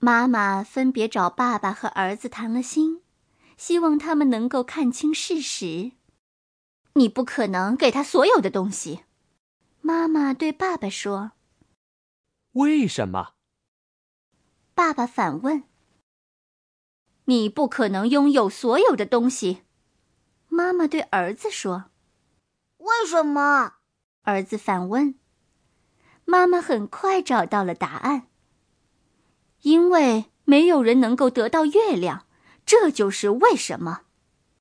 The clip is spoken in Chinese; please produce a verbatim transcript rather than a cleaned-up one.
妈妈分别找爸爸和儿子谈了心，希望他们能够看清事实。你不可能给他所有的东西，妈妈对爸爸说。 为什么？ 爸爸反问。你不可能拥有所有的东西，妈妈对儿子说。 为什么？ 儿子反问。妈妈很快找到了答案。因为没有人能够得到月亮，这就是为什么。